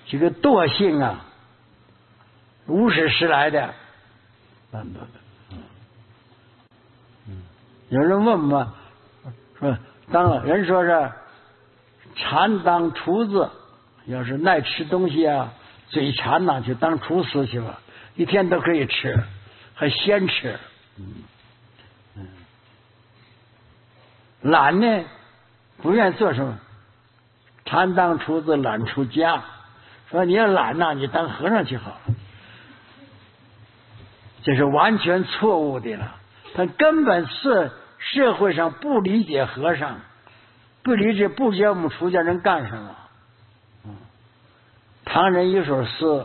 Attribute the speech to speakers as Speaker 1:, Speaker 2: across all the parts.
Speaker 1: 这个惰性啊，无始时来的。有人问我说，人说是馋当厨子，要是爱吃东西啊，嘴馋呐，就当厨师去吧，一天都可以吃，还鲜吃。懒呢，不愿做什么，馋当厨子，懒出家。说你要懒呐，你当和尚去好了。这是完全错误的了。他根本是社会上不理解和尚，不理解我们出家人干什么。唐人一首诗，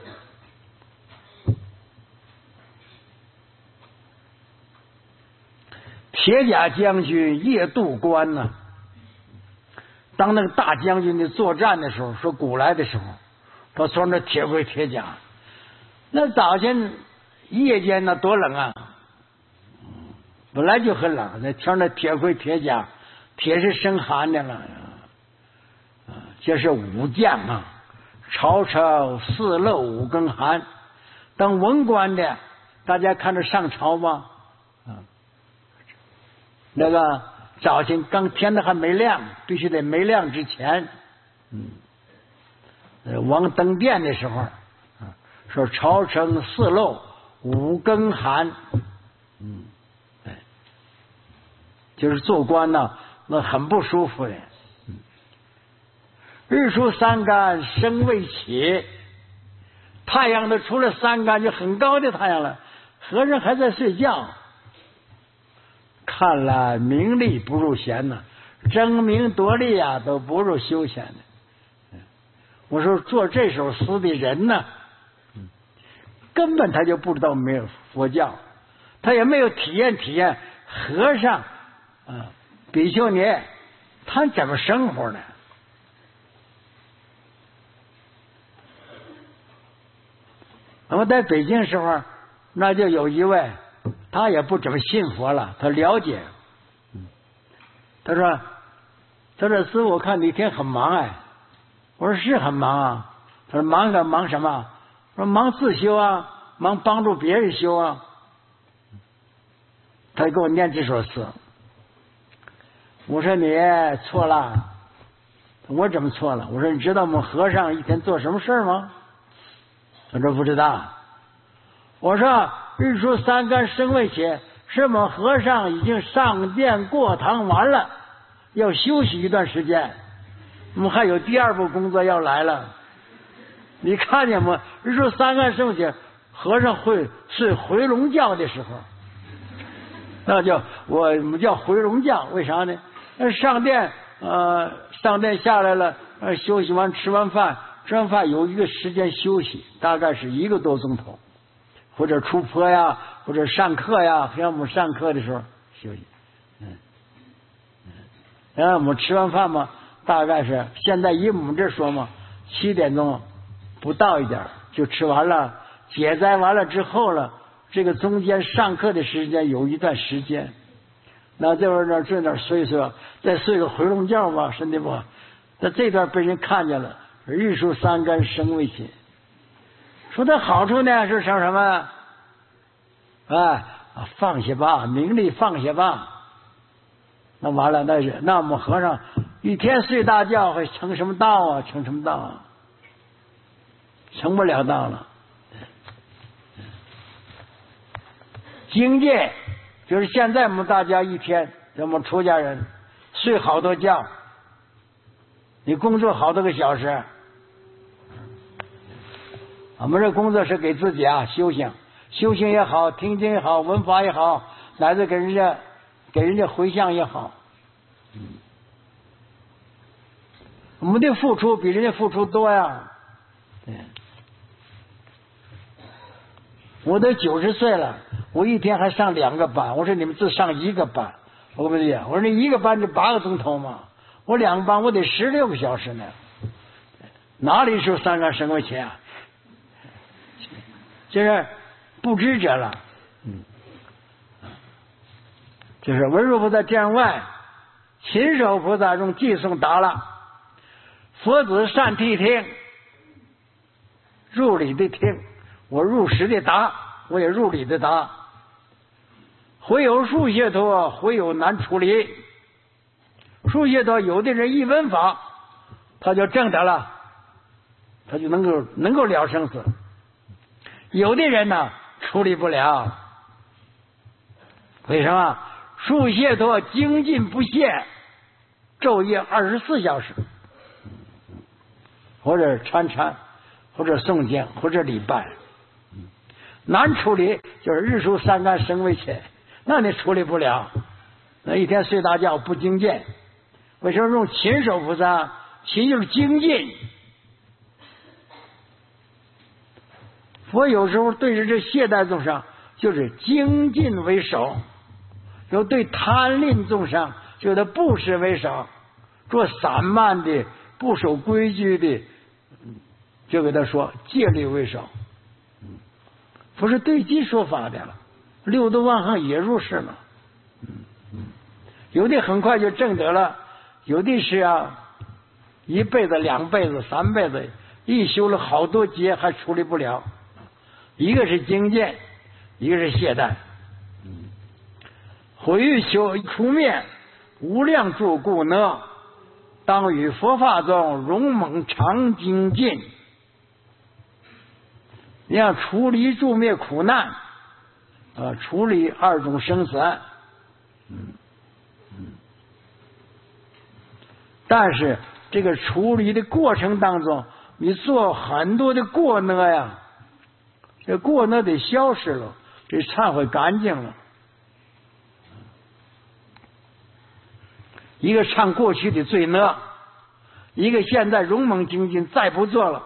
Speaker 1: 铁甲将军夜渡关呢。当那个大将军的作战的时候，说古来的时候，他穿着铁盔铁甲，那早先夜间呢多冷啊，本来就很冷，那穿着铁盔铁甲，铁是生寒的了。这是武将啊，朝朝4漏5更寒。当文官的，大家看着上朝吗？那个早晨刚天都还没亮，必须得没亮之前，往登殿的时候，说朝成4漏5更寒，就是做官呢，那很不舒服的。日出三竿声未起，太阳都出了3竿，就很高的太阳了，和尚还在睡觉。看来名利不如闲呐，争名夺利啊，都不如休闲的。我说做这首诗的人呢，根本他就不知道没有佛教，他也没有体验和尚比丘尼他怎么生活呢？我在北京时候，那就有一位，他也不怎么信佛了，他了解。他说师父，我看你一天很忙哎。我说是很忙啊。他说忙什么？我说忙自修啊，忙帮助别人修啊。他给我念这首诗。我说你错了。我怎么错了？我说你知道我们和尚一天做什么事吗？他说不知道。我说日出三竿声未起，是我们和尚已经上殿过堂完了，要休息一段时间，我们还有第二步工作要来了。你看见吗？日出三竿声未起，和尚会睡回笼觉的时候，那叫我们叫回笼觉。为啥呢？上殿下来了，休息完吃完饭有一个时间休息，大概是1个多钟头，或者出坡呀，或者上课呀，像我们上课的时候休息。我们吃完饭嘛，大概是现在以我们这说嘛，7点钟不到一点就吃完了，解斋完了之后了，这个中间上课的时间有一段时间，那这会儿睡那睡再睡个回笼觉吧，身体不好。那这段被人看见了，日出三竿声未起。说它好处呢是什么？放下吧，名利放下吧。那完了，那我们和尚一天睡大觉，还成什么道啊？成什么道啊？成不了道了。境界就是现在我们大家一天，我们出家人睡好多觉，你工作好多个小时。我们这工作是给自己修行也好，听经也好，闻法也好，乃至给人家回向也好。我们的付出比人家付出多呀。我都90岁了，我一天还上2个班。我说你们只上1个班，我跟你讲，我说你1个班就8个钟头嘛，我2个班我得16个小时呢，哪里是三竿声未起啊？这是不知者了。就是文殊菩萨殿外，禽兽菩萨中寄送达了，佛子善谛听， 入理的听，我入实的答，我也入理的答。会有数学多，会有难处理。数学多，有的人一问法，他就证得了，他就能够了生死。有的人呢，处理不了。为什么？数学多，精进不懈，昼夜24小时，或者参禅，或者诵经，或者礼拜。难处理就是日出三竿生为切，那你处理不了。那一天睡大觉不精进，为什么用勤守菩萨？勤就是精进。佛有时候对着这懈怠众生，就是精进为首；有对贪吝众生，就得布施为首；做散漫的、不守规矩的，就给他说戒律为首。不是对机说法的了，六度万行也入世了。有的很快就证得了，有的是一辈子、2辈子、3辈子，一修了好多劫还处理不了。一个是精进，一个是懈怠。毁欲求除灭无量诸故呢，当于佛法中勇猛常精进。你要处理诸灭苦难，处理2种生死。但是这个处理的过程当中，你做很多的过呢呀，这过呢得消失了，这忏悔干净了。一个忏过去的罪呢，一个现在勇猛精进，再不做了。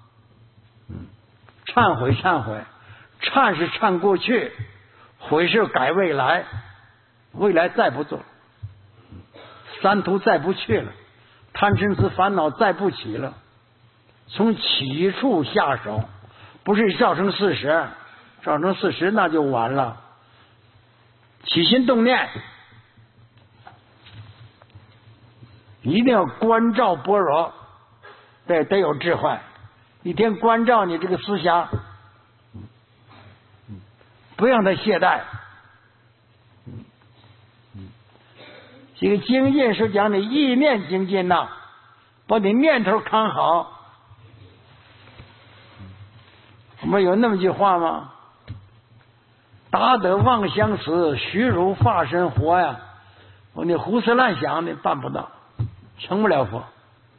Speaker 1: 忏悔，忏是忏过去，悔是改未来，未来再不做，三途再不去了，贪嗔痴烦恼再不起了。从起处下手，不是造成事实，造成事实那就完了。起心动念一定要关照般若，得有智慧。一天关照你这个思想，不让它懈怠。这个精进是讲你意念精进呐，把你念头看好。我们有那么句话吗？达得妄想死，虚如化身活呀！你胡思乱想的办不到，成不了佛。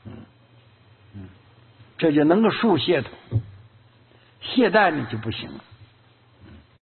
Speaker 1: 这就能够树懈头，懈怠呢就不行了。